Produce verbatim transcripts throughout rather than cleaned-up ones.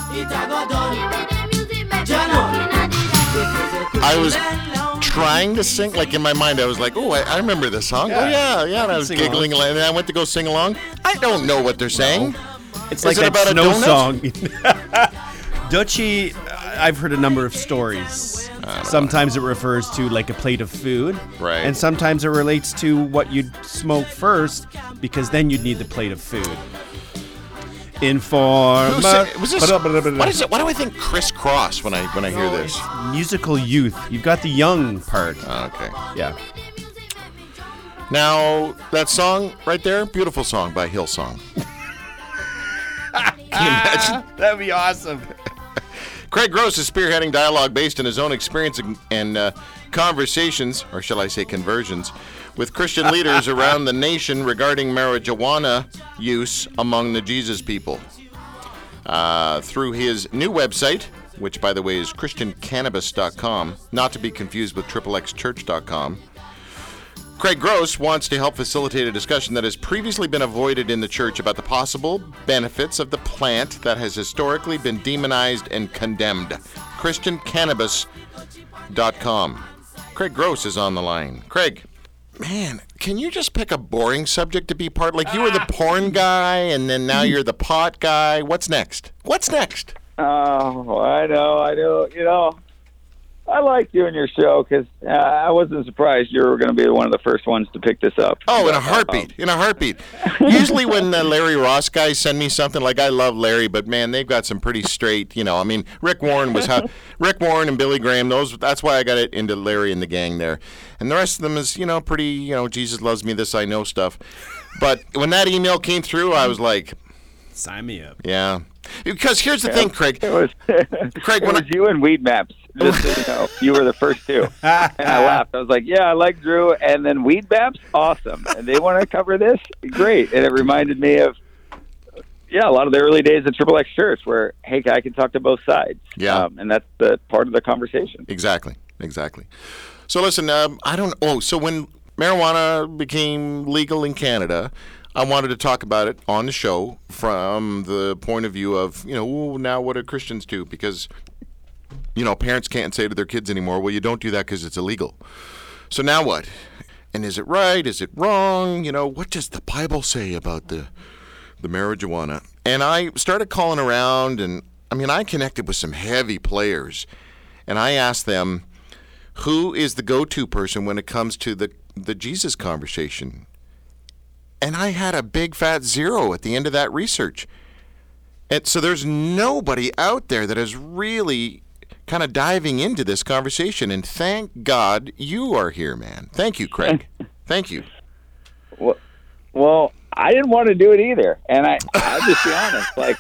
I was trying to sing, like in my mind, I was like, oh, I, I remember this song. Yeah. Oh, yeah, yeah. And I was Sing giggling, along. and I went to go sing along. I don't know what they're saying. It's Is like it that about a snow donut? song. Duchy, I've heard a number of stories. Sometimes it refers to like a plate of food. Right. And sometimes it relates to what you'd smoke first, because then you'd need the plate of food. Inform. Who said- was this, what is it? Why do I think crisscross when I when I hear this? Musical youth. You've got the young part. Oh, okay. Yeah. Now, that song right there, beautiful song by Hillsong. Can you imagine? That'd be awesome. Craig Gross is spearheading dialogue based on his own experience and, and uh, conversations, or shall I say conversions, with Christian leaders around the nation regarding marijuana use among the Jesus people. Uh, through his new website, which, by the way, is christian cannabis dot com, not to be confused with triple x church dot com, Craig Gross wants to help facilitate a discussion that has previously been avoided in the church about the possible benefits of the plant that has historically been demonized and condemned. christian cannabis dot com. Craig Gross is on the line. Craig, man, can you just pick a boring subject to be part? Like, you were the porn guy, and then now you're the pot guy. What's next? What's next? Oh, I know, I know. You know, I like doing your show because uh, I wasn't surprised you were going to be one of the first ones to pick this up. Oh, in a heartbeat, in a heartbeat. Usually when the Larry Ross guys send me something, like, I love Larry, but man, they've got some pretty straight, you know, I mean, Rick Warren was, how, Rick Warren and Billy Graham, those, that's why I got it into Larry and the gang there. And the rest of them is, you know, pretty, you know, Jesus loves me, this I know stuff. But when that email came through, I was like, sign me up. Yeah. Because here's the thing, Craig. It was, Craig, it when was I, you and Weed Maps. Just so you know, you were the first two. And I laughed. I was like, yeah, I like Drew. And then Weed Maps, awesome. And they want to cover this? Great. And it reminded me of, yeah, a lot of the early days of Triple X Church where, hey, I can talk to both sides. Yeah. Um, and that's the part of the conversation. Exactly. Exactly. So listen, um, I don't, oh, so when marijuana became legal in Canada, I wanted to talk about it on the show from the point of view of, you know, ooh, now what do Christians do? Because, you know, parents can't say to their kids anymore, well, you don't do that because it's illegal. So now what? And is it right? Is it wrong? You know, what does the Bible say about the the marijuana? And I started calling around, and, I mean, I connected with some heavy players, and I asked them, who is the go-to person when it comes to the, the Jesus conversation? And I had a big fat zero at the end of that research. And so there's nobody out there that is really kind of diving into this conversation. And thank God you are here, man. Thank you, Craig. Thank you. Well, well, I didn't want to do it either. And I, I'll just be honest. Like,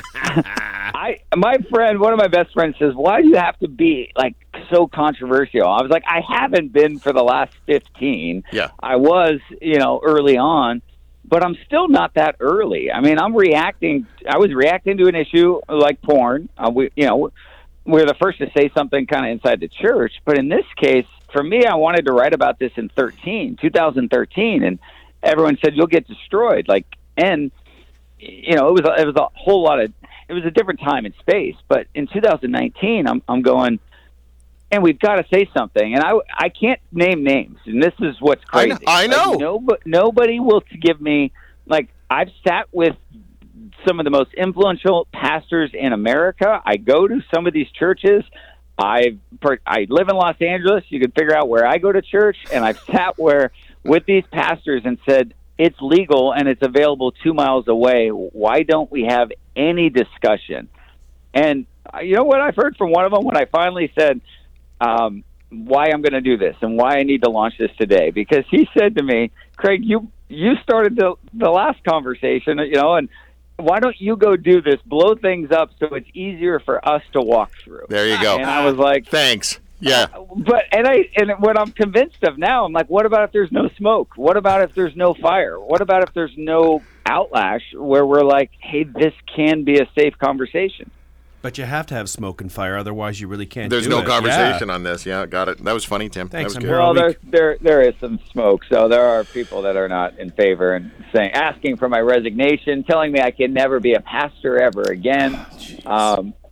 I, my friend, one of my best friends says, why do you have to be, like, so controversial? I was like, I haven't been for the last fifteen. Yeah. I was, you know, early on. But I'm still not that early. I mean, I'm reacting. I was reacting to an issue like porn. Uh, we, you know, we're the first to say something kind of inside the church. But in this case, for me, I wanted to write about this in thirteen, two thousand thirteen, and everyone said you'll get destroyed. Like, and you know, it was it was a whole lot of. It was a different time and space. But in two thousand nineteen, I'm I'm going. And we've got to say something. And I, I can't name names. And this is what's crazy. I know. I know. Like, nobody, nobody will give me, like, I've sat with some of the most influential pastors in America. I go to some of these churches. I I live in Los Angeles. You can figure out where I go to church. And I've sat where with these pastors and said, it's legal and it's available two miles away. Why don't we have any discussion? And you know what I've heard from one of them when I finally said, Um, why I'm going to do this and why I need to launch this today. Because he said to me, Craig, you you started the, the last conversation, you know, and why don't you go do this, blow things up so it's easier for us to walk through. There you go. And I was like, thanks. Yeah. Uh, but and I and what I'm convinced of now, I'm like, what about if there's no smoke? What about if there's no fire? What about if there's no outlash where we're like, hey, this can be a safe conversation? But you have to have smoke and fire, otherwise you really can't There's do no it. conversation Yeah. on this. Yeah, got it. That was funny, Tim. Thanks, that was I'm good. here. Well, there, week. there there is some smoke, so there are people that are not in favor and saying, asking for my resignation, telling me I can never be a pastor ever again. Um,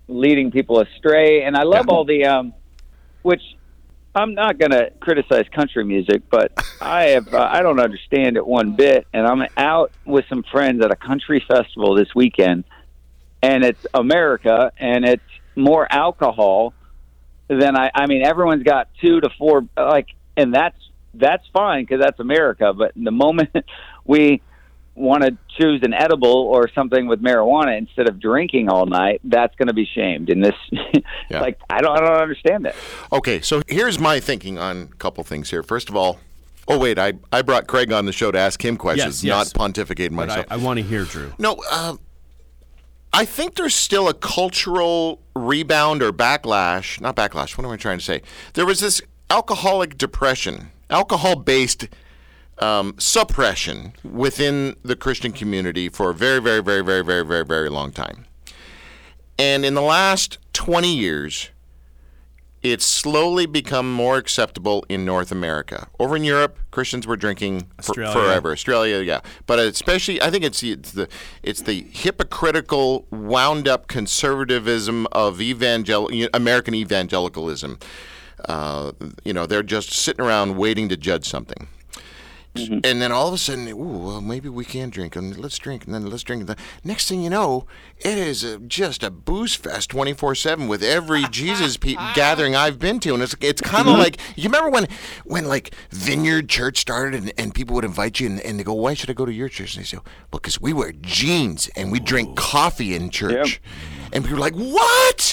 leading people astray. And I love Yeah. all the, um, which I'm not going to criticize country music, but I have uh, I don't understand it one bit. And I'm out with some friends at a country festival this weekend, and it's America, and it's more alcohol than I. I mean, everyone's got two to four, like, and that's that's fine because that's America. But the moment we want to choose an edible or something with marijuana instead of drinking all night, that's going to be shamed. And this, Yeah. like, I don't, I don't understand that. Okay, so here's my thinking on a couple things here. First of all, oh wait, I I brought Craig on the show to ask him questions, Yes, yes. not pontificate But myself. I, I want to hear Drew. No, uh, I think there's still a cultural rebound or backlash. Not backlash. What am I trying to say? There was this alcoholic depression, alcohol-based um, suppression within the Christian community for a very, very, very, very, very, very, very long time. And in the last twenty years, it's slowly become more acceptable in North America. Over in Europe, Christians were drinking for, Australia. forever. Australia, yeah, but especially, I think it's the, it's the it's the hypocritical, wound-up conservatism of evangel American evangelicalism. Uh, you know, they're just sitting around waiting to judge something. Mm-hmm. And then all of a sudden, ooh, well, maybe we can drink, and let's drink, and then let's drink. And then next thing you know, it is a, just a booze fest twenty-four seven with every Jesus pe- gathering I've been to, and it's it's kind of like, you remember when when like Vineyard Church started, and, and people would invite you, and, and they go, why should I go to your church? And they say, well, because we wear jeans and we drink coffee in church, yep. And people are like, what?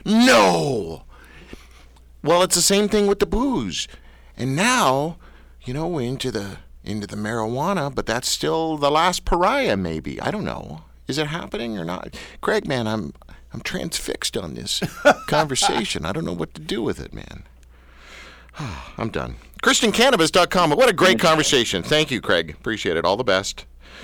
No. Well, it's the same thing with the booze, and now, you know, into the into the marijuana, but that's still the last pariah, maybe. I don't know. Is it happening or not? Craig, man, I'm I'm transfixed on this conversation. I don't know what to do with it, man. I'm done. Christian Cannabis dot com. What a great conversation. Thank you, Craig. Appreciate it. All the best.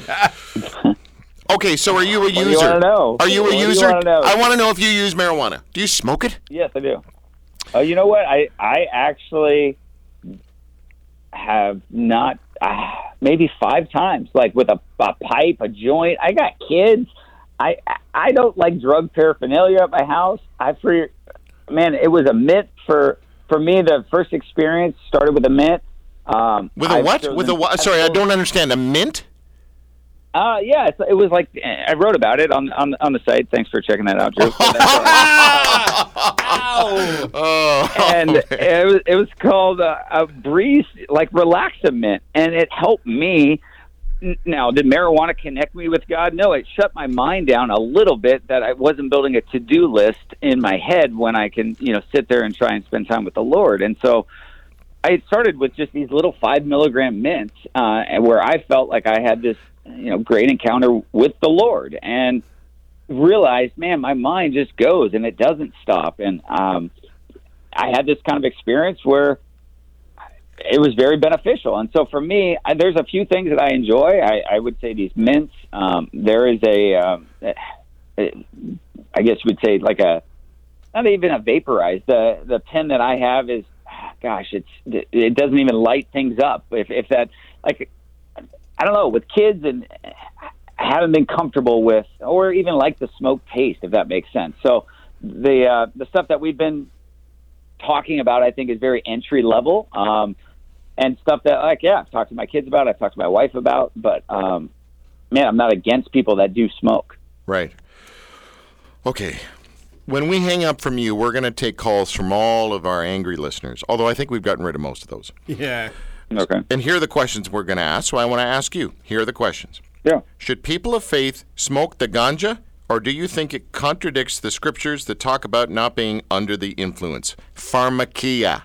Okay, so are you a What do you user? wanna know? Are you a What do you user? wanna know? I want to know if you use marijuana. Do you smoke it? Yes, I do. Oh, you know what? I I actually have not uh, maybe five times, like with a, a pipe, a joint. I got kids. I I don't like drug paraphernalia at my house. I for man, it was a mint for for me. The first experience started with a mint. Um, With a I've what? chosen- With a what? Sorry, I don't understand. A mint? Uh, yeah, it's, it was like I wrote about it on on on the site. Thanks for checking that out, Drew. Oh, and it was it was called uh, a breeze, like Relaxamint, and it helped me. N- Now, did marijuana connect me with God? No, it shut my mind down a little bit. That I wasn't building a to do list in my head when I can, you know, sit there and try and spend time with the Lord. And so, I started with just these little five milligram mints, uh, and where I felt like I had this, you know, great encounter with the Lord, and realized, man, my mind just goes and it doesn't stop. And um, I had this kind of experience where it was very beneficial. And so for me, I, there's a few things that I enjoy. I, I would say these mints. Um, there is a, um, I guess you would say like a, not even a vaporized. The the pen that I have is, gosh, it's it doesn't even light things up. If if that, like, I don't know, with kids, and I haven't been comfortable with, or even like the smoke taste, if that makes sense. So the uh, the stuff that we've been talking about, I think, is very entry level, um, and stuff that, like, yeah, I've talked to my kids about, I've talked to my wife about, but um, man, I'm not against people that do smoke. right. Okay. When we hang up from you, we're going to take calls from all of our angry listeners, although I think we've gotten rid of most of those. Yeah. Okay. And here are the questions we're going to ask, so I want to ask you. Here are the questions. Yeah. Should people of faith smoke the ganja, or do you think it contradicts the scriptures that talk about not being under the influence? Pharmakia.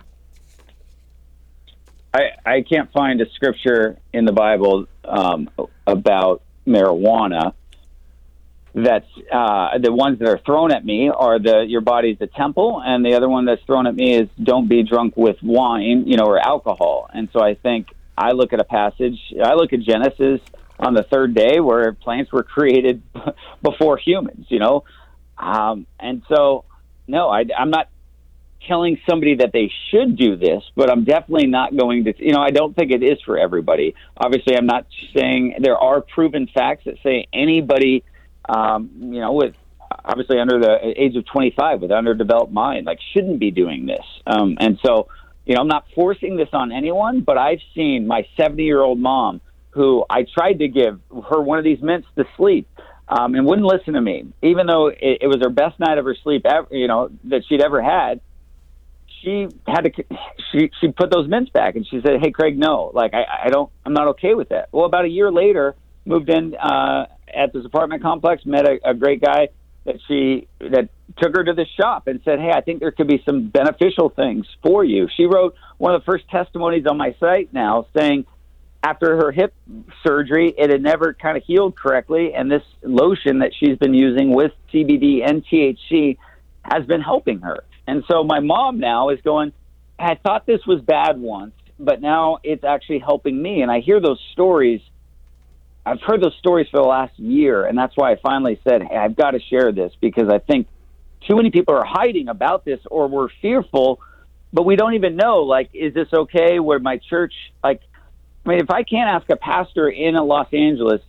I, I can't find a scripture in the Bible um, about marijuana. That's uh, the ones that are thrown at me are the your body's the temple, and the other one that's thrown at me is don't be drunk with wine, you know, or alcohol. And so I think I look at a passage. I look at Genesis on the third day where plants were created before humans, you know, um, and so no, I, I'm not telling somebody that they should do this, but I'm definitely not going to, you know, I don't think it is for everybody. Obviously, I'm not saying there are proven facts that say anybody, um, you know, with obviously under the age of twenty-five with underdeveloped mind, like shouldn't be doing this. Um, and so, you know, I'm not forcing this on anyone, but I've seen my seventy-year-old mom who I tried to give her one of these mints to sleep um, and wouldn't listen to me, even though it, it was her best night of her sleep, ever, you know, that she'd ever had. She had to, she, she put those mints back and she said, "Hey, Craig, no, like, I, I don't, I'm not okay with that." Well, about a year later, moved in uh, at this apartment complex, met a, a great guy that she, that took her to the shop and said, "Hey, I think there could be some beneficial things for you." She wrote one of the first testimonies on my site now saying after her hip surgery, it had never kind of healed correctly. And this lotion that she's been using with C B D and T H C has been helping her. And so my mom now is going, "I thought this was bad once, but now it's actually helping me." And I hear those stories. I've heard those stories for the last year. And that's why I finally said, "Hey, I've got to share this," because I think too many people are hiding about this or we're fearful, but we don't even know, like, is this okay? Where my church, like, I mean, if I can't ask a pastor in Los Angeles,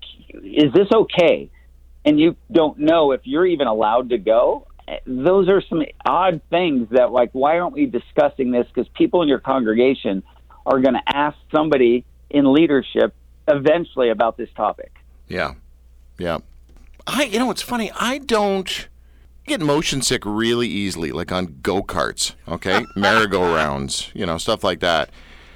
is this okay? And you don't know if you're even allowed to go. Those are some odd things that, like, why aren't we discussing this? Because people in your congregation are going to ask somebody in leadership eventually about this topic. Yeah. Yeah. I, you know, it's funny. I don't get motion sick really easily, like on go-karts, okay? Merry-go-rounds, you know, stuff like that.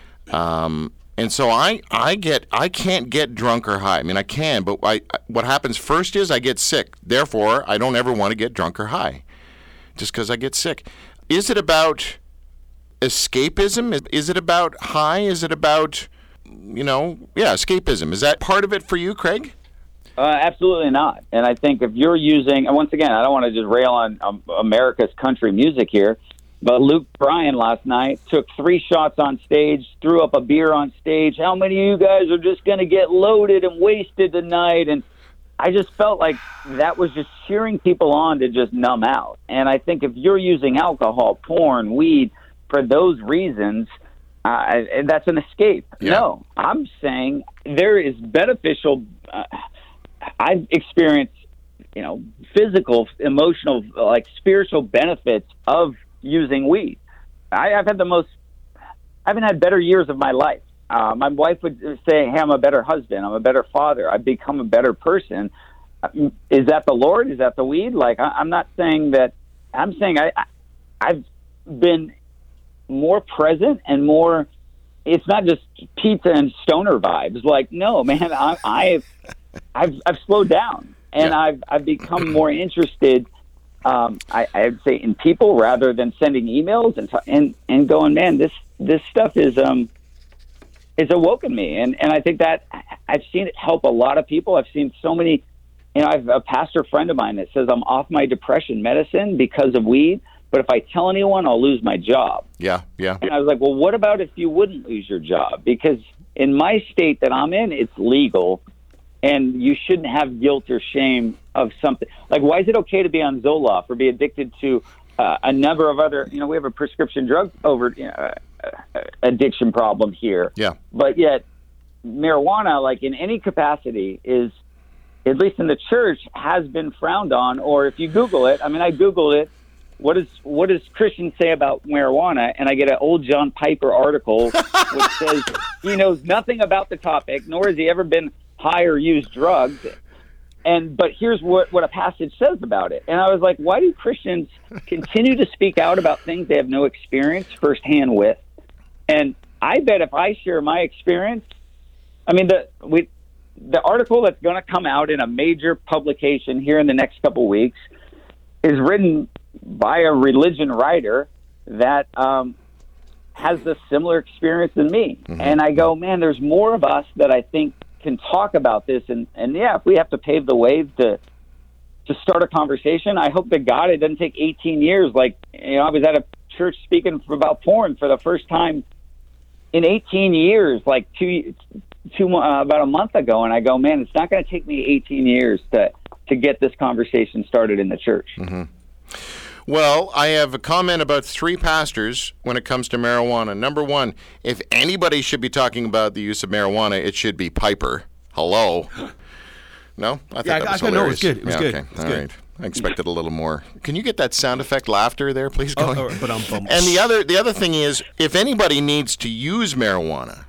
Um, and so I, I get, I can't get drunk or high. I mean, I can, but I, what happens first is I get sick. Therefore, I don't ever want to get drunk or high just because I get sick. Is it about escapism? Is, is it about high? Is it about, you know, yeah, escapism? Is that part of it for you, Craig? Uh, absolutely not. And I think if you're using, and once again, I don't want to just rail on um, America's country music here, but Luke Bryan last night took three shots on stage, threw up a beer on stage. "How many of you guys are just going to get loaded and wasted tonight?" And I just felt like that was just cheering people on to just numb out. And I think if you're using alcohol, porn, weed for those reasons, uh, that's an escape. Yeah. No, I'm saying there is beneficial. Uh, I've experienced, you know, physical, emotional, like spiritual benefits of using weed. I, I've had the most, I haven't had better years of my life. Uh, my wife would say, "Hey, I'm a better husband. I'm a better father. I've become a better person." Is that the Lord? Is that the weed? Like, I, I'm not saying that. I'm saying I, I, I've been more present and more. It's not just pizza and stoner vibes. Like, no, man, I, I've, I've, I've slowed down and Yeah. I've, I've become more interested. Um, I, I'd say in people rather than sending emails and and and going, man, this this stuff is um. It's awoken me, and, and I think that I've seen it help a lot of people. I've seen so many, you know, I have a pastor friend of mine that says I'm off my depression medicine because of weed, but if I tell anyone, I'll lose my job. Yeah, yeah. And I was like, well, what about if you wouldn't lose your job? Because in my state that I'm in, it's legal, and you shouldn't have guilt or shame of something. Like, why is it okay to be on Zoloft or be addicted to uh, a number of other, you know, we have a prescription drug over, you know, uh, addiction problem here. Yeah. But yet marijuana, like in any capacity, is, at least in the church, has been frowned on. Or if you Google it, I mean, I Googled it, what is what does Christians say about marijuana? And I get an old John Piper article which says he knows nothing about the topic, nor has he ever been high or used drugs. And but here's what, what a passage says about it. And I was like, why do Christians continue to speak out about things they have no experience firsthand with? And I bet if I share my experience, I mean, the we, the article that's going to come out in a major publication here in the next couple weeks is written by a religion writer that um, has a similar experience than me. Mm-hmm. And I go, man, there's more of us that I think can talk about this. And, and yeah, if we have to pave the way to to start a conversation, I hope to God it doesn't take eighteen years. Like, you know, I was at a church speaking about porn for the first time in eighteen years, like two, two uh, about a month ago. And I go, man, it's not going to take me eighteen years to, to get this conversation started in the church. Mm-hmm. Well, I have a comment about three pastors when it comes to marijuana. Number one, if anybody should be talking about the use of marijuana, it should be Piper. Hello. No? I thought Yeah, that I, was I know it hilarious. was good. It was yeah, good. Okay. It was All good. right. I expected a little more. Can you get that sound effect laughter there, please? Oh, Going? oh, but I'm bummed. And the other the other thing is, if anybody needs to use marijuana,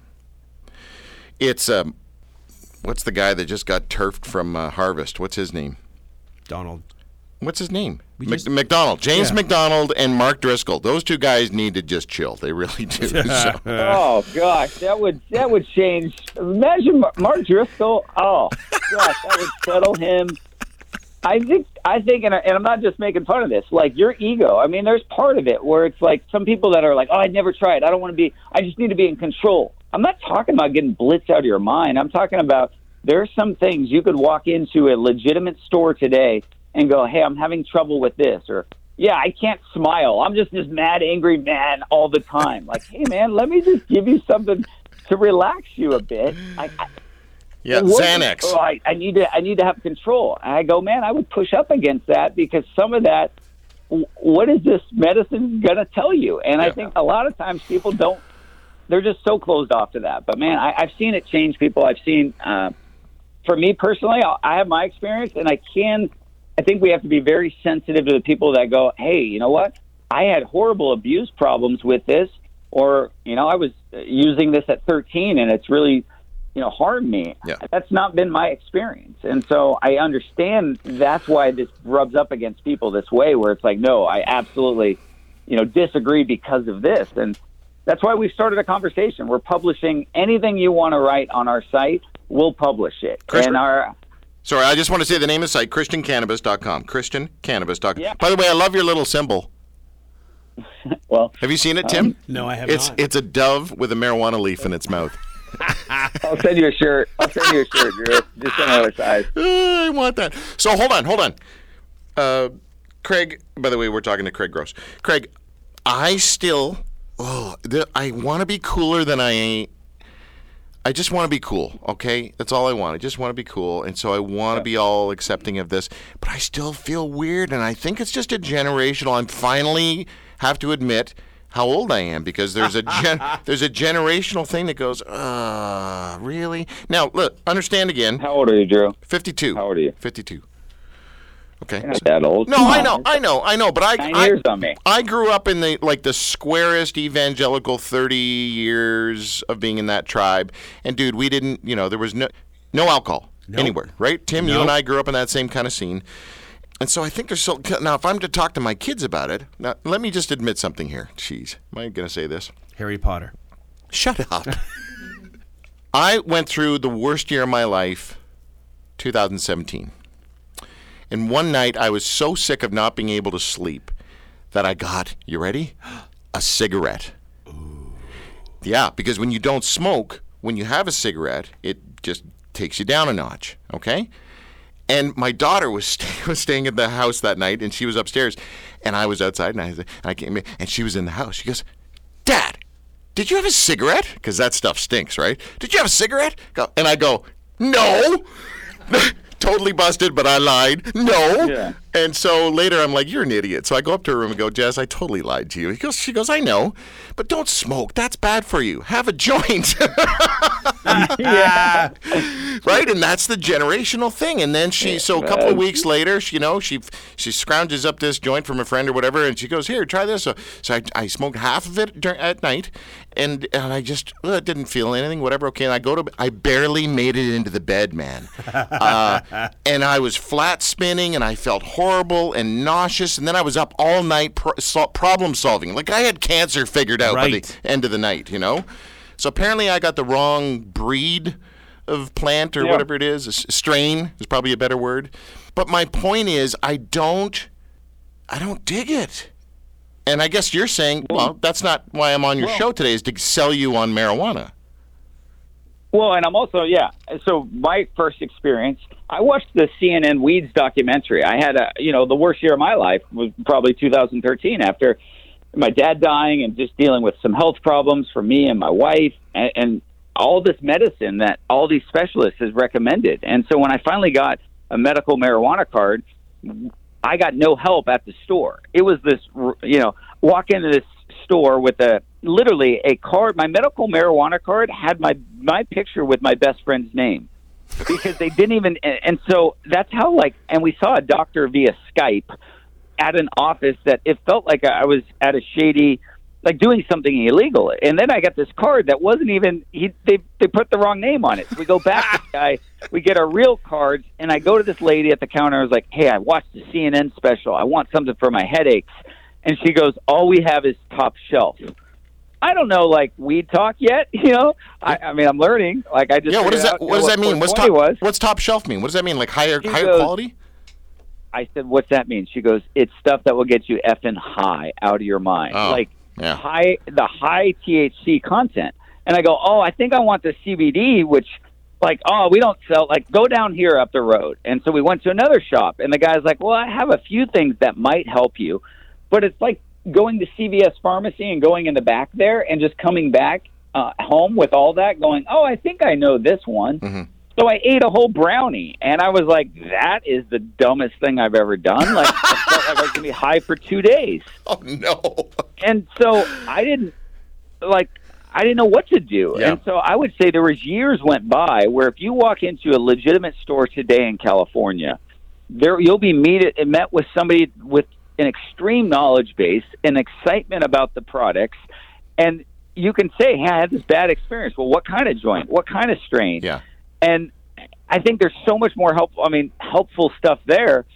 it's um, what's the guy that just got turfed from uh, Harvest? What's his name? Donald. What's his name? We Mc- just- McDonald. James Yeah. McDonald and Mark Driscoll. Those two guys need to just chill. They really do. So- Oh gosh, that would that would change. Imagine Mar- Mark Driscoll. Oh gosh, that would settle him. I think I think, and, I, and I'm not just making fun of this. Like your ego. I mean, there's part of it where it's like some people that are like, oh, I'd never try it. I don't want to be. I just need to be in control. I'm not talking about getting blitzed out of your mind. I'm talking about there are some things you could walk into a legitimate store today and go, hey, I'm having trouble with this, or yeah, I can't smile. I'm just this mad, angry man all the time. Like, hey, man, let me just give you something to relax you a bit. I, I, yeah, what- Xanax. Oh, I, I need to. I need to have control. And I go, man, I would push up against that because some of that. w- What is this medicine gonna tell you? And I Yeah. think a lot of times people don't. They're just so closed off to that. But man, I, I've seen it change people. I've seen. Uh, for me personally, I, I have my experience, and I can. I think we have to be very sensitive to the people that go, hey, you know what? I had horrible abuse problems with this, or, you know, I was using this at thirteen and it's really, you know, harmed me. Yeah. That's not been my experience. And so I understand that's why this rubs up against people this way, where it's like, no, I absolutely, you know, disagree because of this. And that's why we started a conversation. We're publishing anything you want to write on our site, we'll publish it. Chris- and our Sorry, I just want to say the name of the site, christian cannabis dot com. christian cannabis dot com. Yeah. By the way, I love your little symbol. well, Have you seen it, Tim? No, I have It's not. it's a dove with a marijuana leaf in its mouth. I'll send you a shirt. I'll send you a shirt, Drew. Just another size. Uh, I want that. So hold on, hold on. Uh, Craig, by the way, we're talking to Craig Gross. Craig, I still, oh, the, I want to be cooler than I. I just want to be cool, okay? That's all I want. I just want to be cool, and so I want to be all accepting of this. But I still feel weird, and I think it's just a generational. I'm finally have to admit how old I am because there's a gen, there's a generational thing that goes, uh, really? Now, look, understand again. How old are you, Drew? fifty-two. How old are you? fifty-two. Okay. You're not that old. No, Come I on. know, I know, I know, but I, Nine I, years on me. I grew up in the like the squarest evangelical thirty years of being in that tribe, and dude, we didn't, you know, there was no no alcohol Nope. anywhere, right? Tim, you Nope. and I grew up in that same kind of scene, and so I think there's so now. If I'm to talk to my kids about it, now let me just admit something here. Jeez, am I gonna say this? Harry Potter. Shut up. I went through the worst year of my life, two thousand seventeen. And one night I was so sick of not being able to sleep that I got, you ready? A cigarette. Ooh. Yeah, because when you don't smoke, when you have a cigarette, it just takes you down a notch, okay? And my daughter was, stay, was staying at the house that night, and she was upstairs, and I was outside, and I, and I came in, and she was in the house. She goes, Dad, did you have a cigarette? Because that stuff stinks, right? Did you have a cigarette? Go- And I go, no. Totally busted, but I lied. No. Yeah. And so later I'm like, you're an idiot. So I go up to her room and go, Jess, I totally lied to you. He goes, she goes, I know, but don't smoke. That's bad for you. Have a joint. Yeah. Right? And that's the generational thing. And then she, so a couple of weeks later, she, you know, she she scrounges up this joint from a friend or whatever, and she goes, here, try this. So, so I, I smoked half of it dur- at night, and and I just uh, didn't feel anything, whatever. Okay, and I go to, I barely made it into the bed, man. Uh, and I was flat spinning, and I felt horrible and nauseous, and then I was up all night pro- sol- problem solving. Like I had cancer figured out by Right. the end of the night, you know? So apparently I got the wrong breed of plant or Yeah. whatever it is. A s- strain is probably a better word. But my point is I don't I don't dig it. And I guess you're saying, well, that's not why I'm on your Well- show today, is to sell you on marijuana. Well, and I'm also, yeah. So my first experience, I watched the C N N Weeds documentary. I had a, you know, the worst year of my life was probably two thousand thirteen after my dad dying and just dealing with some health problems for me and my wife and, and all this medicine that all these specialists has recommended. And so when I finally got a medical marijuana card, I got no help at the store. It was this, you know, walk into this store with a literally a card. My medical marijuana card had my my picture with my best friend's name. because they didn't even, and, and so that's how, like, and we saw a doctor via Skype at an office that it felt like I was at a shady, like doing something illegal. And then I got this card that wasn't even, he, they, they put the wrong name on it. So we go back to the guy, we get our real cards, and I go to this lady at the counter. I was like, hey, I watched the C N N special. I want something for my headaches. And she goes, all we have is Top Shelf. I don't know, like, weed talk yet, you know? I, I mean, I'm learning. Like, I just Yeah, what does that out, what does that mean? What's top top what's top shelf mean? What does that mean? Like higher She higher goes- quality? I said, what's that mean? She goes, it's stuff that will get you effing high out of your mind. Oh, like, yeah. high, the high T H C content. And I go, oh, I think I want the C B D, which, like, oh, we don't sell, like, go down here up the road. And so we went to another shop, and the guy's like, well, I have a few things that might help you. But it's like going to C V S Pharmacy and going in the back there and just coming back uh, home with all that going, oh, I think I know this one. Mm-hmm. So I ate a whole brownie, and I was like, that is the dumbest thing I've ever done. Like, I felt like I was going to be high for two days. Oh no. And so I didn't, like, I didn't know what to do. Yeah. And so I would say there was years went by where if you walk into a legitimate store today in California, there you'll be meet, met with somebody with an extreme knowledge base, an excitement about the products, and you can say, hey, I had this bad experience. Well, what kind of joint? What kind of strain? Yeah. And I think there's so much more helpful, I mean, helpful stuff there.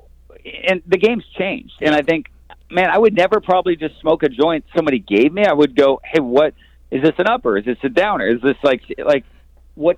And the game's changed. And I think, man, I would never probably just smoke a joint somebody gave me. I would go, hey, what, is this an upper? Is this a downer? Is this like, like, what's,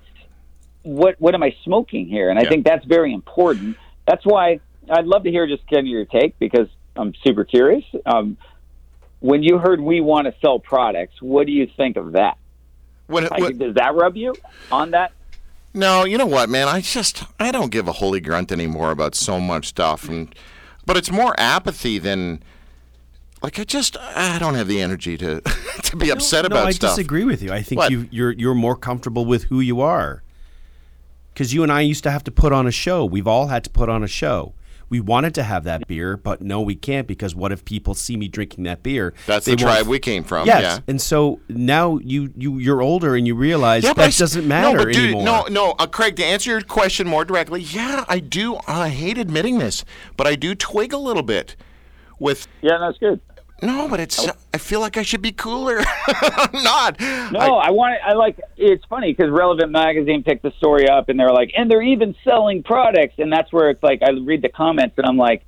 what, what am I smoking here? And I Yeah. think that's very important. That's why I'd love to hear just kind of your take, because I'm super curious. Um, when you heard we want to sell products, what do you think of that? When, Like, when, does that rub you on that? no, you know what, man? I just I don't give a holy grunt anymore about so much stuff, and but it's more apathy than like I just I don't have the energy to to be upset no, about I stuff. disagree with you. I think What? you, you're you're more comfortable with who you are. Because you and I used to have to put on a show. We've all had to put on a show. We wanted to have that beer, but no, we can't, because what if people see me drinking that beer? That's They the won't- tribe we came from. Yes, Yeah. and so now you you you're older and you realize Yeah, but I that s- doesn't matter no, but dude, anymore. No, no, uh, Craig. To answer your question more directly, yeah, I do. I hate admitting this, but I do twig a little bit with. Yeah, that's good. No, but it's. I feel like I should be cooler. I'm not. No, I- I, want it. I like. It's funny because Relevant Magazine picked the story up, and they're like, and they're even selling products, and that's where it's like I read the comments, and I'm like,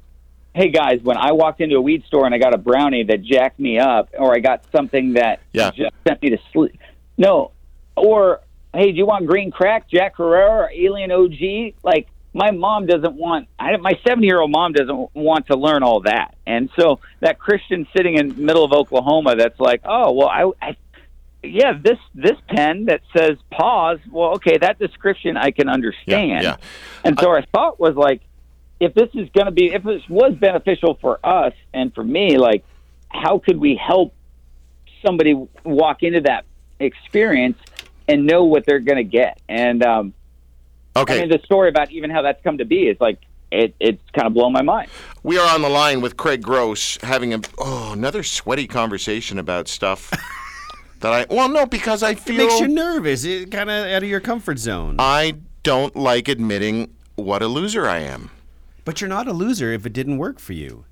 hey guys, when I walked into a weed store and I got a brownie that jacked me up, or I got something that Yeah. just sent me to sleep. No, or hey, do you want green crack, Jack Herrera, or Alien O G? Like, my mom doesn't want, I, my seventy-year-old mom doesn't want to learn all that. And so that Christian sitting in the middle of Oklahoma that's like, oh, well, I, I yeah, this this pen that says pause, well, okay, that description I can understand. yeah. And so our thought was like, if this is going to be, if this was beneficial for us and for me, like, how could we help somebody walk into that experience and know what they're going to get? And, um, Okay. I mean, the story about even how that's come to be is like, it, it's kind of blown my mind. We are on the line with Craig Gross having a oh another sweaty conversation about stuff that I well no because I It feel makes you nervous. It kind of out of your comfort zone. I don't like admitting what a loser I am. But you're not a loser if it didn't work for you.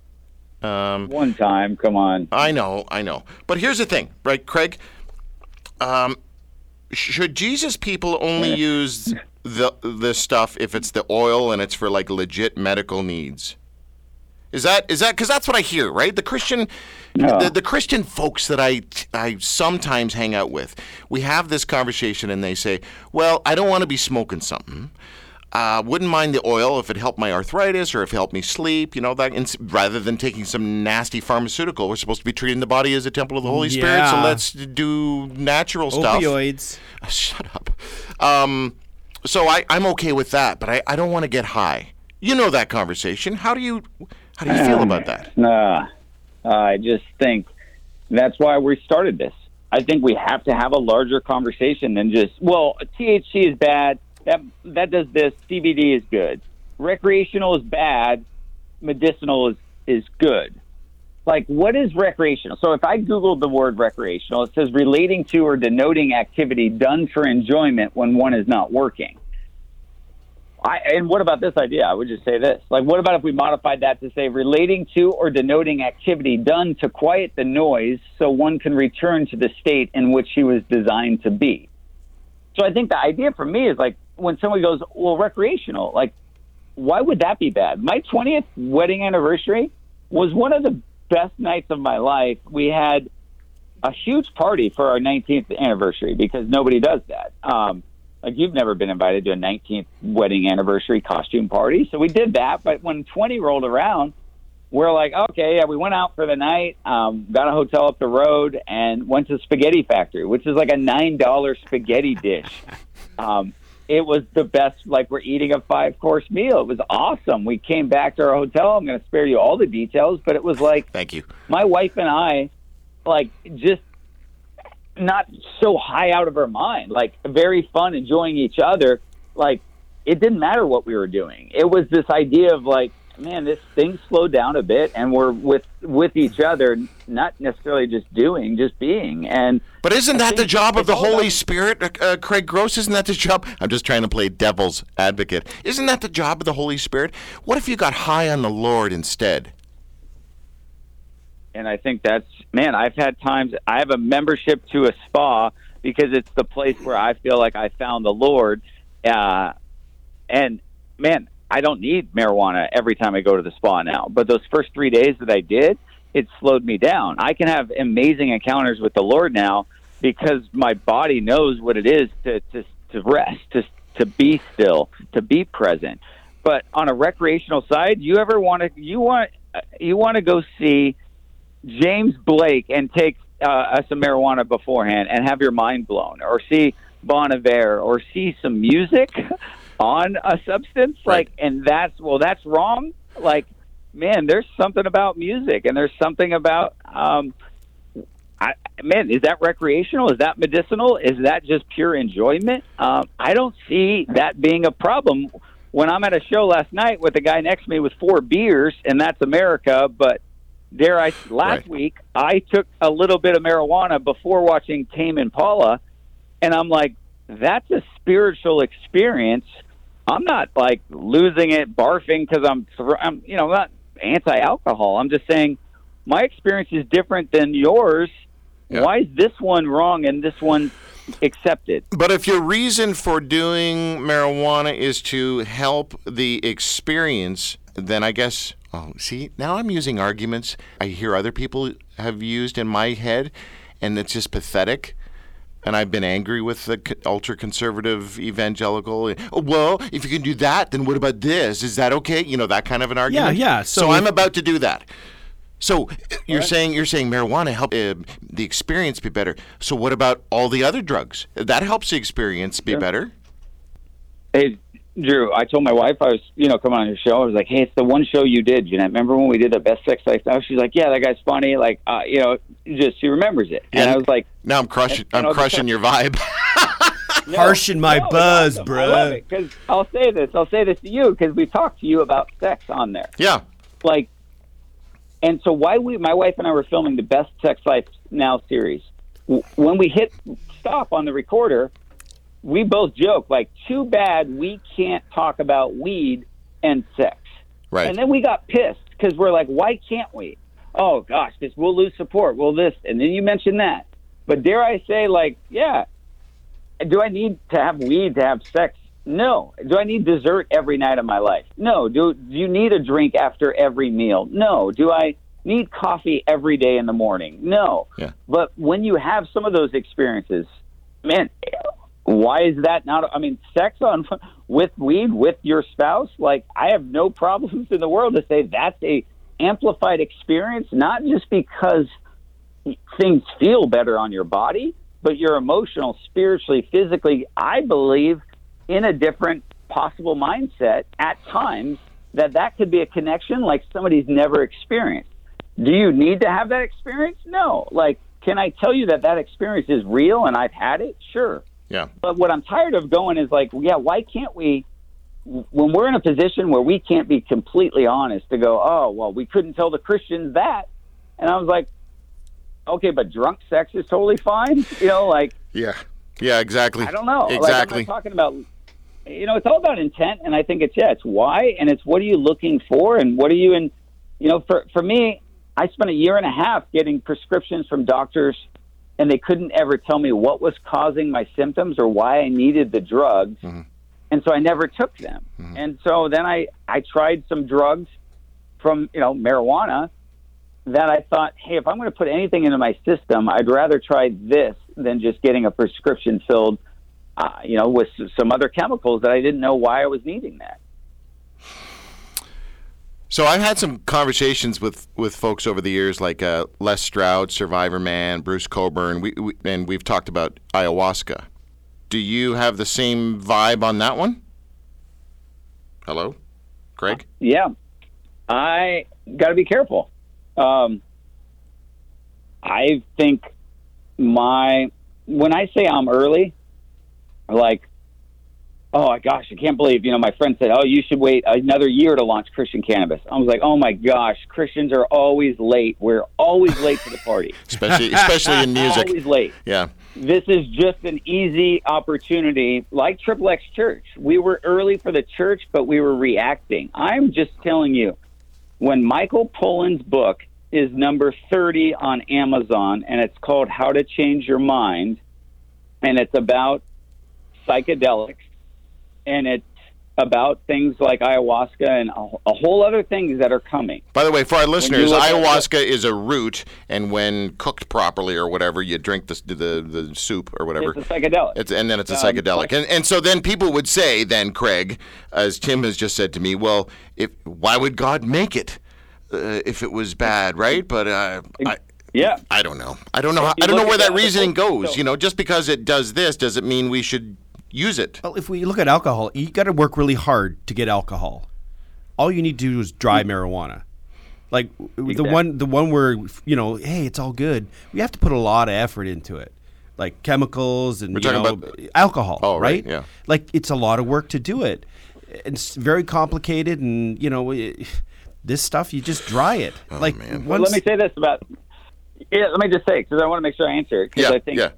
Um, One time, come on. I know, I know. But here's the thing, right, Craig? Um, should Jesus people only use the this stuff if it's the oil and it's for like legit medical needs? Is that is that because that's what I hear, right? The Christian, No. the, the Christian folks that I I sometimes hang out with, we have this conversation and they say, "Well, I don't want to be smoking something. Uh, wouldn't mind the oil if it helped my arthritis or if it helped me sleep, you know, that ins- rather than taking some nasty pharmaceutical. We're supposed to be treating the body as a temple of the Holy Spirit, so Yeah. let's do natural stuff." Opioids. Shut up. Um, so I, I'm okay with that, but I, I don't want to get high. You know that conversation. How do you how do you feel about that? Uh, I just think that's why we started this. I think we have to have a larger conversation than just, well, T H C is bad. That that does this. C B D is good. Recreational is bad. Medicinal is, is good. like, what is recreational? So if I Googled the word recreational, it says relating to or denoting activity done for enjoyment when one is not working. I, and what about this idea? I would just say this. Like, what about if we modified that to say relating to or denoting activity done to quiet the noise so one can return to the state in which he was designed to be? So I think the idea for me is, like, when somebody goes, well, recreational, like, why would that be bad? My twentieth wedding anniversary was one of the best nights of my life. We had a huge party for our nineteenth anniversary because nobody does that. Um, like, you've never been invited to a nineteenth wedding anniversary costume party. So we did that. But when twenty rolled around, we're like, okay, yeah, we went out for the night, um, got a hotel up the road, and went to Spaghetti Factory, which is like a nine dollar spaghetti dish. Um, it was the best. Like, we're eating a five-course meal. It was awesome. We came back to our hotel. I'm going to spare you all the details, but it was like, thank you. My wife and I, like, just not so high out of our mind, like, very fun, enjoying each other. Like, it didn't matter what we were doing. It was this idea of, like, man, this thing slowed down a bit, and we're with with each other, not necessarily just doing, just being. And but isn't I that the job of the all Holy about- Spirit, uh, Craig Gross? Isn't that the job? I'm just trying to play devil's advocate. Isn't that the job of the Holy Spirit? What if you got high on the Lord instead? And I think that's, man, I've had times, I have a membership to a spa because it's the place where I feel like I found the Lord. Uh, and, man, I don't need marijuana every time I go to the spa now. But those first three days that I did, it slowed me down. I can have amazing encounters with the Lord now because my body knows what it is to, to, to rest, to, to be still, to be present. But on a recreational side, you ever want to, you want, you want to go see James Blake and take uh, some marijuana beforehand and have your mind blown, or see Bon Iver, or see some music on a substance, right. like, and that's, well, that's wrong. Like, man, there's something about music, and there's something about, um, I, man, is that recreational? Is that medicinal? Is that just pure enjoyment? Um, I don't see that being a problem. When I'm at a show last night with a guy next to me with four beers, and that's America, but dare I, last Right. week, I took a little bit of marijuana before watching Tame Impala, and I'm like, that's a spiritual experience. I'm not, like, losing it, barfing because I'm, I'm, you know, not anti-alcohol. I'm just saying my experience is different than yours. Yeah. Why is this one wrong and this one accepted? But if your reason for doing marijuana is to help the experience, then I guess, oh, see, now I'm using arguments I hear other people have used in my head, and it's just pathetic. And I've been angry with the ultra-conservative evangelical. Oh, well, if you can do that, then what about this? Is that okay? You know, that kind of an argument. yeah. So, So I'm if- about to do that. So you're Right. saying you're saying marijuana help uh, the experience be better. So what about all the other drugs? That helps the experience be Sure. better. Hey, Drew, I told my wife I was, you know, coming on your show. I was like, hey, it's the one show you did. You know, remember when we did the best sex lifestyle? She's like, yeah, that guy's funny. Like, uh, you know, just she remembers it. And Yeah. I was like, Now I'm crushing. You I'm know, the- crushing your vibe. no, Harshen my no, it's buzz, awesome. bruh. I love it because I'll say this. I'll say this to you because we talked to you about sex on there. Yeah. Like, and so why we, my wife and I were filming the Best Sex Life Now series. W- When we hit stop on the recorder, we both joke like, too bad we can't talk about weed and sex. Right. And then we got pissed because we're like, why can't we? Oh gosh, this we'll lose support. We'll this, and then you mentioned that. But dare I say, like, yeah, do I need to have weed to have sex? No. Do I need dessert every night of my life? No. Do, do you need a drink after every meal? No. Do I need coffee every day in the morning? No. Yeah. But when you have some of those experiences, man, why is that not? I mean, sex on with weed with your spouse, like, I have no problems in the world to say that's a amplified experience, not just because things feel better on your body, but you're emotional, spiritually, physically, I believe, in a different possible mindset at times, that that could be a connection like somebody's never experienced. Do you need to have that experience? No. Like, can I tell you that that experience is real and I've had it? Sure. Yeah. But what I'm tired of going is like, yeah, why can't we, when we're in a position where we can't be completely honest, to go, oh, well, we couldn't tell the Christians that. And I was like, okay, but drunk sex is totally fine. You know, like, Yeah. Yeah, exactly. I don't know. Exactly. Like, I'm not talking about, you know, it's all about intent. And I think it's, yeah, it's why. And it's what are you looking for? And what are you in, you know, for, for me, I spent a year and a half getting prescriptions from doctors, and they couldn't ever tell me what was causing my symptoms or why I needed the drugs. Mm-hmm. And so I never took them. Mm-hmm. And so then I, I tried some drugs from, you know, marijuana that I thought, hey, if I'm going to put anything into my system, I'd rather try this than just getting a prescription filled, uh, you know, with some other chemicals that I didn't know why I was needing that. So I've had some conversations with, with folks over the years, like uh, Les Stroud, Survivor Man, Bruce Coburn, we, we, and we've talked about ayahuasca. Do you have the same vibe on that one? Hello, Craig? Yeah, I got to be careful. Um, I think my when I say I'm early, like, oh my gosh, I can't believe, you know, my friend said, oh, you should wait another year to launch Christian cannabis. I was like, oh my gosh, Christians are always late. We're always late to the party. Especially especially in music. Always late. Yeah. This is just an easy opportunity, like Triple X Church. We were early for the church, but we were reacting. I'm just telling you, when Michael Pollan's book is number thirty on Amazon, and it's called How to Change Your Mind, and it's about psychedelics, and it's about things like ayahuasca and a, a whole other things that are coming. By the way, for our listeners, look at ayahuasca is a root, and when cooked properly or whatever, you drink the the, the soup or whatever. It's a psychedelic. It's, and then it's a Um, psychedelic. And and so then people would say, then, Craig, as Tim has just said to me, well, if why would God make it uh, if it was bad, right? But uh, I, Yeah. I don't know. I don't know. How, you I don't know look where at that the- reasoning goes. so- You know, just because it does this doesn't mean we should use it. Well, if we look at alcohol, you got to work really hard to get alcohol. All you need to do is dry marijuana. Like the Exactly. one, the one where, you know, hey, it's all good. We have to put a lot of effort into it, like chemicals and We're you talking know, about- alcohol. Oh, right, right? yeah. Like it's a lot of work to do it. It's very complicated, and you know, it, this stuff you just dry it. like Oh, man. Well, once, let me say this about, yeah, let me just say, because I want to make sure I answer it. 'cause Yeah, I think, yeah.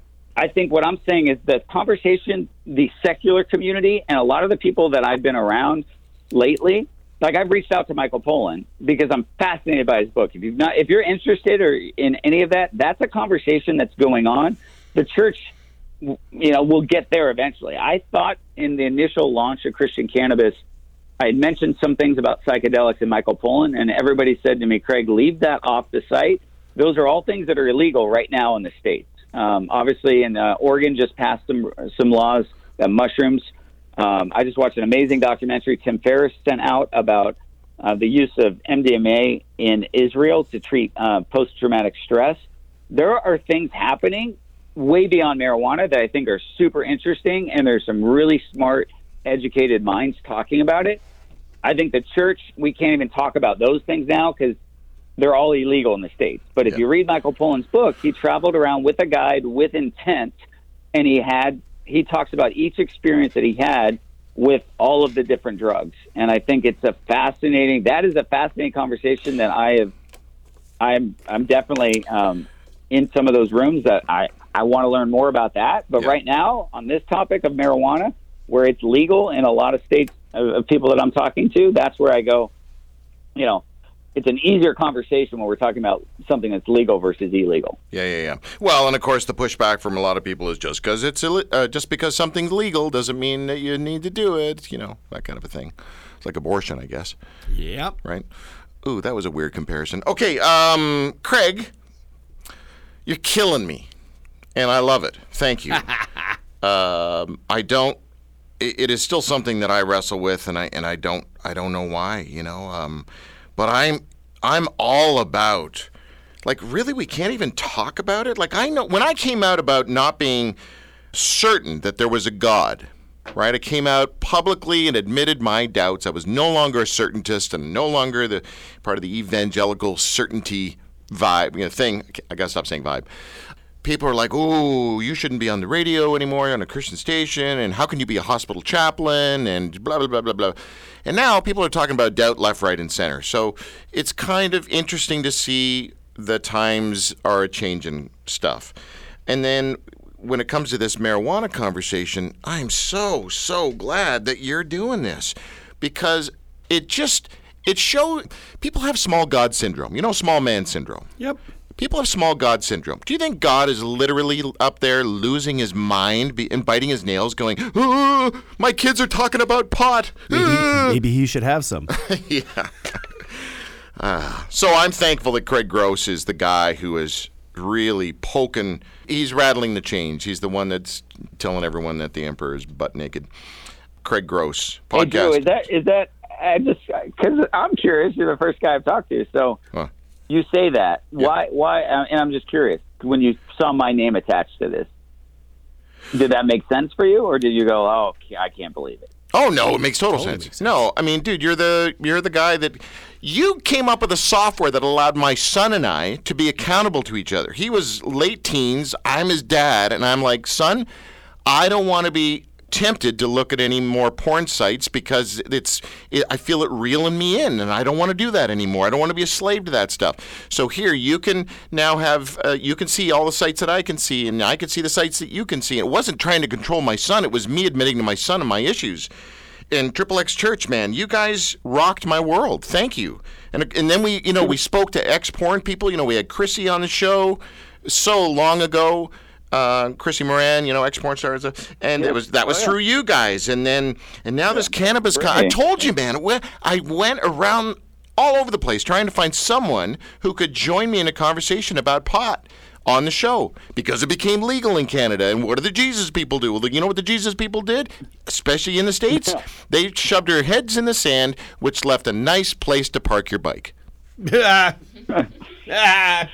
I think what I'm saying is the conversation, the secular community, and a lot of the people that I've been around lately, like I've reached out to Michael Pollan because I'm fascinated by his book. If you've not, if you're interested or in any of that, that's a conversation that's going on. The church, you know, will get there eventually. I thought in the initial launch of Christian cannabis, I had mentioned some things about psychedelics and Michael Pollan, and everybody said to me, Craig, leave that off the site. Those are all things that are illegal right now in the States. Um, obviously, in uh, Oregon just passed some some laws that mushrooms. Um, I just watched an amazing documentary Tim Ferriss sent out about uh, the use of M D M A in Israel to treat uh, post-traumatic stress. There are things happening way beyond marijuana that I think are super interesting, and there's some really smart, educated minds talking about it. I think the church, we can't even talk about those things now because they're all illegal in the States. But if Yeah. you read Michael Pollan's book, he traveled around with a guide with intent, and he had he talks about each experience that he had with all of the different drugs. And I think it's a fascinating, that is a fascinating conversation that I have, I'm, I'm definitely um, in some of those rooms that I, I want to learn more about that. But Yeah. right now, on this topic of marijuana, where it's legal in a lot of states of, of people that I'm talking to, that's where I go, you know, it's an easier conversation when we're talking about something that's legal versus illegal. Yeah, yeah, yeah. Well, and of course, the pushback from a lot of people is just because it's Ill- uh, just because something's legal doesn't mean that you need to do it. You know, that kind of a thing. It's like abortion, I guess. yep. Right? Ooh, that was a weird comparison. Okay, um, Craig, you're killing me, and I love it. Thank you. um, I don't. It, it is still something that I wrestle with, and I and I don't. I don't know why. You know. Um, but I'm I'm all about. Like, really, we can't even talk about it? Like, I know when I came out about not being certain that there was a God, right? I came out publicly and admitted my doubts. I was no longer a certaintist and no longer the part of the evangelical certainty vibe, you know, thing. I gotta stop saying vibe. People are like, oh, you shouldn't be on the radio anymore on a Christian station, and how can you be a hospital chaplain, and blah, blah, blah, blah, blah. And now people are talking about doubt left, right, and center. So it's kind of interesting to see the times are a changing stuff. And then when it comes to this marijuana conversation, I'm so, so glad that you're doing this, because it just, it shows people have small God syndrome, you know, small man syndrome. Yep. People have small God syndrome. Do you think God is literally up there losing his mind be, and biting his nails going, oh, my kids are talking about pot? Maybe, Ah. maybe he should have some. Yeah. Uh, so I'm thankful that Craig Gross is the guy who is really poking. He's rattling the chains. He's the one that's telling everyone that the emperor is butt naked. Craig Gross, podcast. Hey, Drew, is that is that? I just because I'm curious. You're the first guy I've talked to, so Huh. you say that. Yeah. Why? Why? uh, And I'm just curious. When you saw my name attached to this, did that make sense for you, or did you go, "Oh, I can't believe it"? Oh no, it makes total Totally sense. makes sense. No, I mean, dude, you're the you're the guy that you came up with a software that allowed my son and I to be accountable to each other. He was late teens, I'm his dad, and I'm like, son, I don't want to be tempted to look at any more porn sites because it's it, I feel it reeling me in, and I don't want to do that anymore. I don't want to be a slave to that stuff. So here you can now have uh, you can see all the sites that I can see, and I can see the sites that you can see. It wasn't trying to control my son. It was me admitting to my son and my issues. And Triple X Church, man, you guys rocked my world. Thank you. And and then we, you know, we spoke to ex-porn people. You know, we had Chrissy on the show so long ago. Uh, Chrissy Moran, you know, ex-porn star, and stuff. And it was that was Oh, yeah. through you guys. And then and now this cannabis. Con- I Great. told you, man. it went- I went around all over the place trying to find someone who could join me in a conversation about pot on the show, because it became legal in Canada. And what do the Jesus people do? Well, you know what the Jesus people did, especially in the States? They shoved their heads in the sand, which left a nice place to park your bike. Ah. Ah.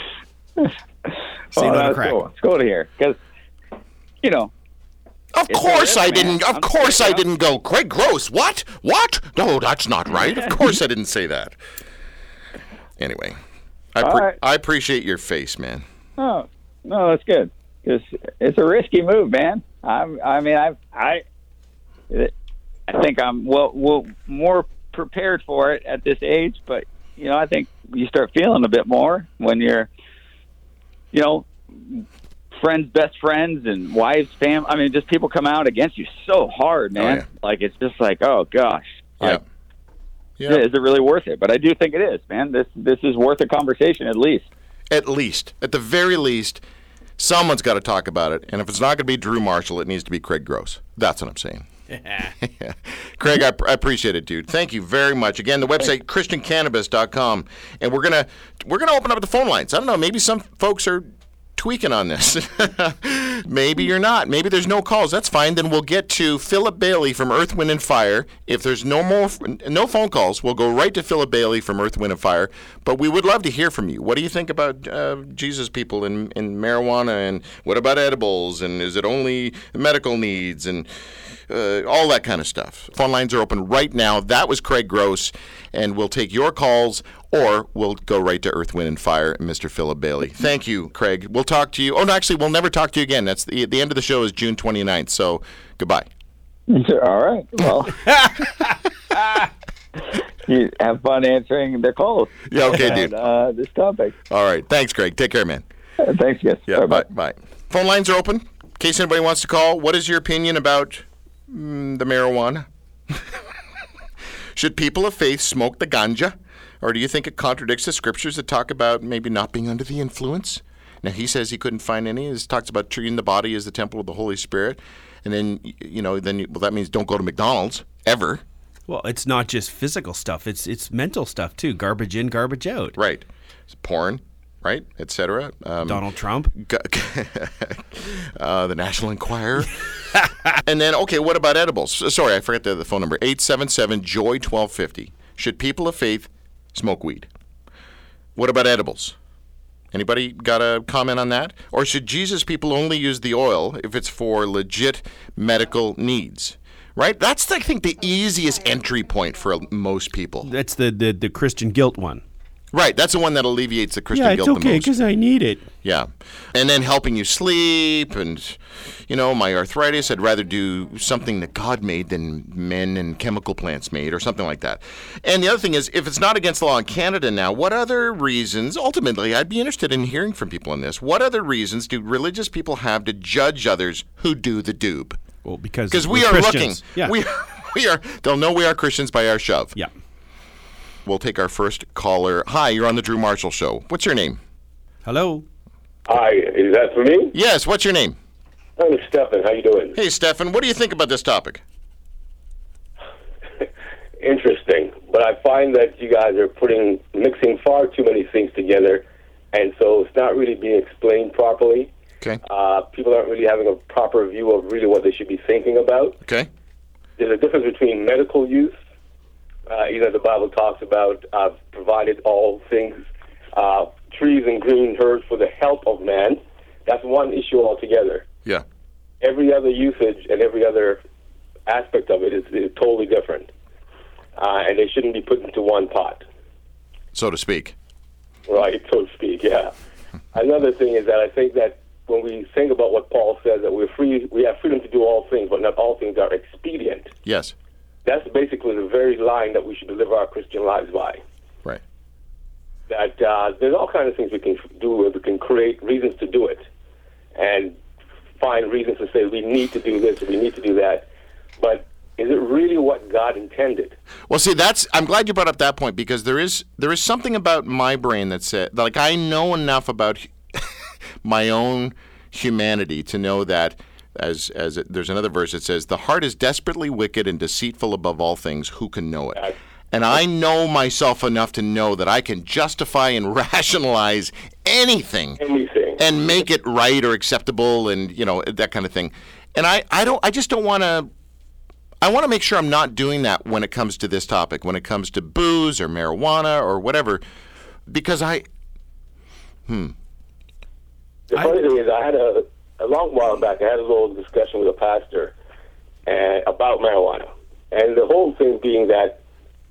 Say Oh, no to that's crack. cool. It's cool to hear because, you know, Of It's course a I risk, man. didn't. Of I'm course sorry, I yeah. didn't go, Craig Gross, what? What? No, that's not right. Of course I didn't say that. Anyway, I, All pre- right. I appreciate your face, man. oh no, that's good because it's a risky move, man. I'm, I mean, I, I, I think I'm well, well more prepared for it at this age, but you know, I think you start feeling a bit more when you're, you know, friends, best friends, and wives, fam. I mean, just people come out against you so hard, man. yeah. Like it's just like, oh gosh, Yeah. like, Yeah. is it really worth it? But I do think it is, man. This this is worth a conversation at least. At least, at the very least, someone's got to talk about it. And if it's not going to be Drew Marshall, it needs to be Craig Gross. That's what I'm saying. Craig, I, I appreciate it, dude. Thank you very much. Again, the website christian cannabis dot com, and we're gonna we're gonna open up the phone lines. I don't know. Maybe some folks are tweaking on this. Maybe you're not. Maybe there's no calls. That's fine. Then we'll get to Philip Bailey from Earth, Wind, and Fire. If there's no more, no phone calls, we'll go right to Philip Bailey from Earth, Wind, and Fire. But we would love to hear from you. What do you think about uh, Jesus people and, and marijuana? And what about edibles? And is it only medical needs? And uh, all that kind of stuff. Phone lines are open right now. That was Craig Gross. And we'll take your calls, or we'll go right to Earth, Wind, and Fire and Mister Philip Bailey. Thank you, Craig. We'll talk to you. Oh, no, actually, we'll never talk to you again. That's the, the end of the show is June twenty-ninth. So goodbye. All right. Well, you have fun answering their calls. Yeah, okay, dude. And, uh, this topic. All right. Thanks, Craig. Take care, man. Uh, thanks, guys. Yeah, All right, bye. Bye. Phone lines are open in case anybody wants to call. What is your opinion about mm, the marijuana? Should people of faith smoke the ganja? Or do you think it contradicts the scriptures that talk about maybe not being under the influence? Now, he says he couldn't find any. He talks about treating the body as the temple of the Holy Spirit. And then, you know, then you, well, that means don't go to McDonald's ever. Well, it's not just physical stuff. It's it's mental stuff too. Garbage in, garbage out. Right. Porn, right, et cetera. Um, Donald Trump. G- uh, the National Enquirer. And then, okay, what about edibles? S- Sorry, I forgot the, the phone number. eight seven seven, J O Y, twelve fifty. Should people of faith smoke weed? What about edibles? Anybody got a comment on that? Or should Jesus people only use the oil if it's for legit medical needs? Right? That's, I think, the easiest entry point for most people. That's the, the, the Christian guilt one. Right, that's the one that alleviates the Christian Yeah, it's guilt the okay most. because I need it. Yeah. And then helping you sleep and, you know, my arthritis, I'd rather do something that God made than men and chemical plants made or something like that. And the other thing is, if it's not against the law in Canada now, what other reasons, ultimately, I'd be interested in hearing from people on this, what other reasons do religious people have to judge others who do the doob? Well, because Because we we're are Christians. looking. Yeah. We, we are, they'll know we are Christians by our shove. yeah. We'll take our first caller. Hi, you're on the Drew Marshall Show. What's your name? Hello. Hi, is that for me? Yes, what's your name? I'm Stefan. How you doing? Hey, Stefan, what do you think about this topic? Interesting, but I find that you guys are putting mixing far too many things together, and so it's not really being explained properly. Okay. Uh, people aren't really having a proper view of really what they should be thinking about. Okay. There's a difference between medical use. Uh, you know, the Bible talks about uh, provided all things, uh, trees and green herbs for the health of man. That's one issue altogether. Yeah. Every other usage and every other aspect of it is, is totally different. Uh, and they shouldn't be put into one pot, So to speak. right, so to speak, yeah. Another thing is that I think that when we think about what Paul says, that we're free, we have freedom to do all things, but not all things are expedient. Yes. That's basically the very line that we should live our Christian lives by. Right. That uh, there's all kinds of things we can do. We can create reasons to do it and find reasons to say we need to do this, we need to do that. But is it really what God intended? Well, see, that's. I'm glad you brought up that point because there is there is something about my brain that said, like, I know enough about my own humanity to know that, as as it, there's another verse that says, "The heart is desperately wicked and deceitful above all things. Who can know it?" And I know myself enough to know that I can justify and rationalize anything Anything. and make it right or acceptable, and you know that kind of thing. And I, I don't. I just don't want to. I want to make sure I'm not doing that when it comes to this topic, when it comes to booze or marijuana or whatever, because I. Hmm. The funny thing is, I had a, a long while back, I had a little discussion with a pastor and, about marijuana. And the whole thing being that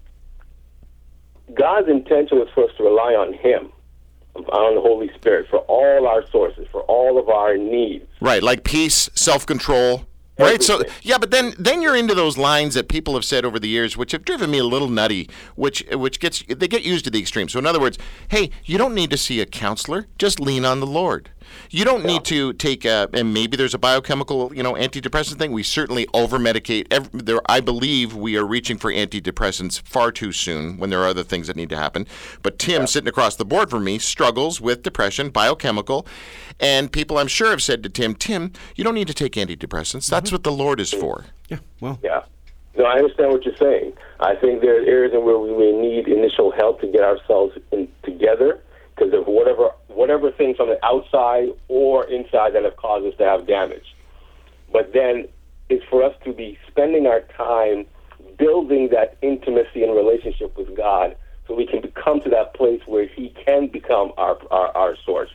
God's intention was for us to rely on Him, on the Holy Spirit, for all our sources, for all of our needs. Right, like peace, self-control. Right, so Everything. yeah, but then then you're into those lines that people have said over the years, which have driven me a little nutty, which which gets they get used to the extreme. So in other words, hey, you don't need to see a counselor; just lean on the Lord. You don't need to take a, and maybe there's a biochemical, you know, antidepressant thing. We certainly over-medicate. Every, there, I believe we are reaching for antidepressants far too soon when there are other things that need to happen. But Tim, sitting across the board from me, struggles with depression, biochemical, and people I'm sure have said to Tim, Tim, you don't need to take antidepressants. That's what the Lord is for. Yeah. Well. Yeah. No, I understand what you're saying. I think there are areas in where we may need initial help to get ourselves in, together because of whatever whatever things on the outside or inside that have caused us to have damage. But then it's for us to be spending our time building that intimacy and relationship with God so we can come to that place where He can become our our, our source.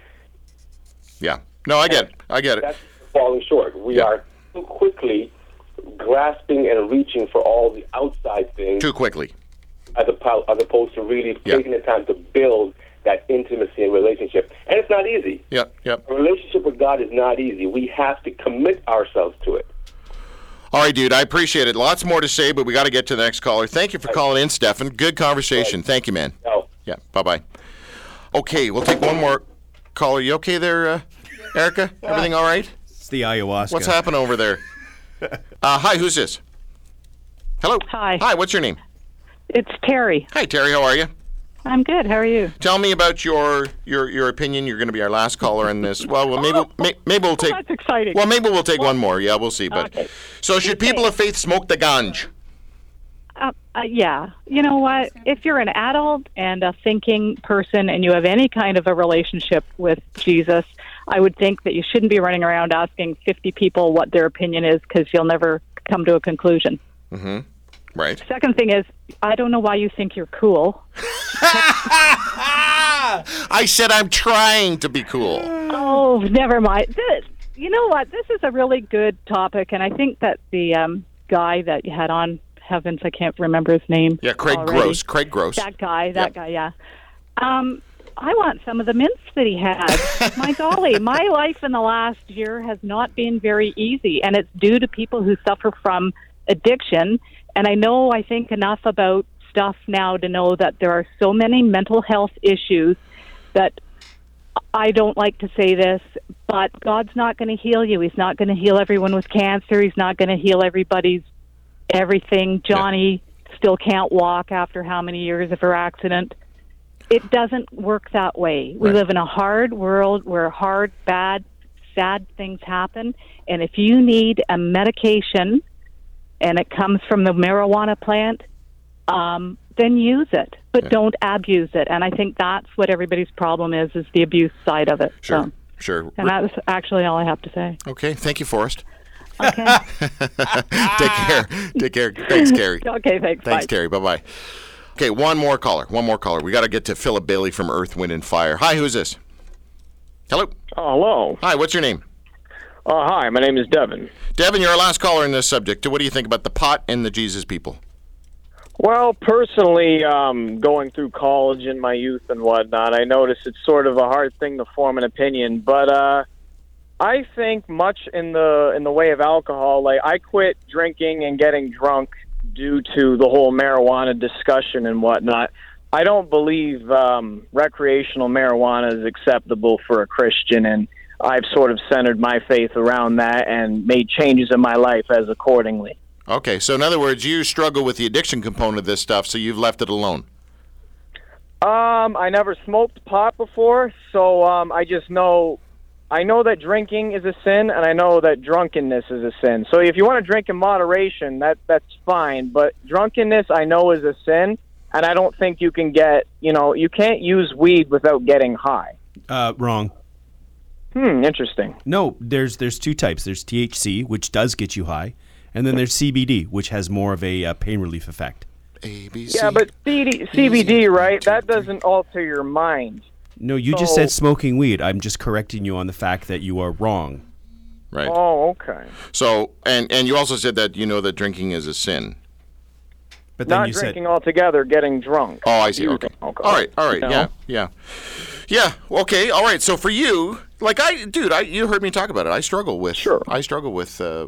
Yeah. No, I get it. I get it. That's falling short. We Yeah. are too quickly grasping and reaching for all the outside things Too quickly. as, oppo- as opposed to really Yeah. taking the time to build that intimacy and relationship. And it's not easy. Yep, yep. A relationship with God is not easy. We have to commit ourselves to it. All right, dude, I appreciate it. Lots more to say, but we got to get to the next caller. Thank you for calling in, Stefan. Good conversation. Thank you, man. No. Yeah, bye-bye. Okay, we'll take one more caller. You okay there, uh, Erica? Everything all right? It's the ayahuasca. What's happening over there? Uh, hi, who's this? Hello? Hi. Hi, what's your name? It's Terry. Hi, Terry, how are you? I'm good. How are you? Tell me about your your, your opinion. You're going to be our last caller in this. Well, well maybe may, maybe we'll take. That's exciting. Well, maybe we'll take one more. Yeah, we'll see. But Okay. so, should people of faith smoke the ganj? Uh, uh, yeah. You know what? If you're an adult and a thinking person and you have any kind of a relationship with Jesus, I would think that you shouldn't be running around asking fifty people what their opinion is because you'll never come to a conclusion. Mm-hmm. Right. Second thing is, I don't know why you think you're cool. I said I'm trying to be cool. Oh, never mind. This, you know what? This is a really good topic, and I think that the um, guy that you had on, heavens, I can't remember his name. Yeah, Craig already. Gross. Craig Gross. That guy, that Yep. guy, yeah. Um, I want some of the mints that he had. My golly, my life in the last year has not been very easy, and it's due to people who suffer from addiction. And I know, I think enough about stuff now to know that there are so many mental health issues that I don't like to say this, but God's not going to heal you. He's not going to heal everyone with cancer. He's not going to heal everybody's everything. Johnny yeah. still can't walk after how many years of her accident. It doesn't work that way. We right. live in a hard world where hard, bad, sad things happen. And if you need a medication and it comes from the marijuana plant, um, then use it. But yeah. don't abuse it. And I think that's what everybody's problem is, is the abuse side of it. Sure, so, sure. And that's actually all I have to say. Okay. Thank you, Forrest. Okay. Take care. Take care. Thanks, Carrie. Okay, thanks. Thanks, Bye. Carrie. Bye-bye. Okay, one more caller. One more caller. We got to get to Philip Bailey from Earth, Wind, and Fire. Hi, who's this? Hello? Oh, hello. Hi, what's your name? Uh, hi, my name is Devin. Devin, you're our last caller in this subject. What do you think about the pot and the Jesus people? Well, personally, um, going through college in my youth and whatnot, I notice it's sort of a hard thing to form an opinion. But uh, I think much in the in the way of alcohol, like I quit drinking and getting drunk due to the whole marijuana discussion and whatnot. I don't believe um, recreational marijuana is acceptable for a Christian, and I've sort of centered my faith around that and made changes in my life as accordingly. Okay, so in other words, you struggle with the addiction component of this stuff, so you've left it alone. Um, I never smoked pot before, so um, I just know I know that drinking is a sin, and I know that drunkenness is a sin. So if you want to drink in moderation, that that's fine. But drunkenness, I know, is a sin, and I don't think you can get, you know, you can't use weed without getting high. Uh, wrong. Hmm, interesting. No, there's there's two types. There's T H C, which does get you high, and then there's C B D, which has more of a uh, pain relief effect. A, B, C, yeah, but C D, C B D, right, that doesn't alter your mind. No, you so, just said smoking weed. I'm just correcting you on the fact that you are wrong. Right. Oh, okay. So, and, and you also said that you know that drinking is a sin. But then Not you drinking said, altogether, getting drunk. Oh, I see. Okay. Alcohol. All right. All right. You Yeah. know? Yeah. Yeah. Okay. All right. So for you, like I, dude, I you heard me talk about it. I struggle with. Sure. I struggle with uh,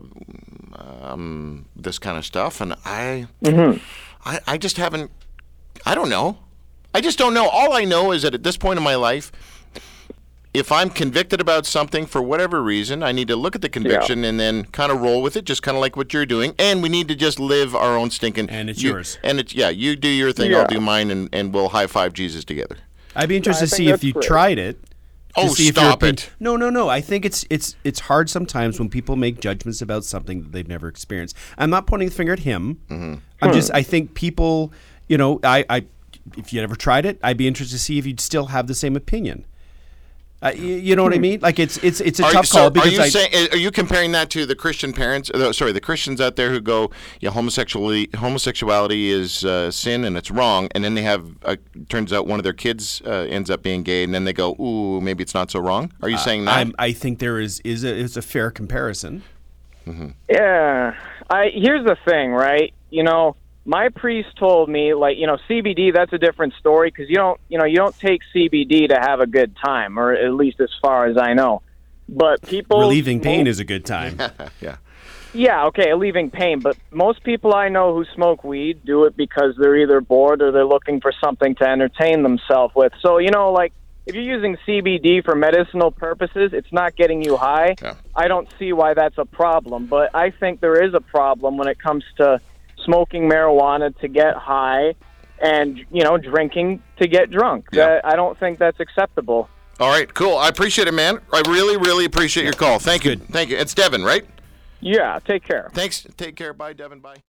um, this kind of stuff, and I, Mm-hmm. I, I just haven't. I don't know. I just don't know. All I know is that at this point in my life, if I'm convicted about something for whatever reason, I need to look at the conviction Yeah. and then kind of roll with it, just kind of like what you're doing. And we need to just live our own stinking. And it's you- yours. And it's yeah. You do your thing. Yeah. I'll do mine, and, and we'll high five Jesus together. I'd be interested I to think see if that's you great. tried it. to Oh, see if your stop opin- it. No, no, no. I think it's it's it's hard sometimes when people make judgments about something that they've never experienced. I'm not pointing the finger at him. Mm-hmm. I'm just. I think people. You know, I, I. If you ever tried it, I'd be interested to see if you'd still have the same opinion. Uh, you, you know what I mean? Like it's it's it's a Are, tough so call are because you I. saying? Are you comparing that to the Christian parents? Uh, sorry, the Christians out there who go, yeah, homosexuality homosexuality is uh, sin and it's wrong, and then they have. Uh, turns out one of their kids uh, ends up being gay, and then they go, ooh, maybe it's not so wrong. Are you saying that? I'm, I think there is is a is a fair comparison. Yeah. I here's the thing, right? You know, my priest told me, like, you know, C B D, that's a different story because you don't, you know, you don't take C B D to have a good time, or at least as far as I know. But people Relieving pain smoke- is a good time. yeah. Yeah, okay, relieving pain. But most people I know who smoke weed do it because they're either bored or they're looking for something to entertain themselves with. So, you know, like, if you're using C B D for medicinal purposes, it's not getting you high. Yeah. I don't see why that's a problem. But I think there is a problem when it comes to smoking marijuana to get high and, you know, drinking to get drunk. Yeah. That, I don't think that's acceptable. All right, cool. I appreciate it, man. I really, really appreciate your call. Thank you. Good. Thank you. It's Devin, right? Yeah, take care. Thanks. Take care. Bye, Devin. Bye.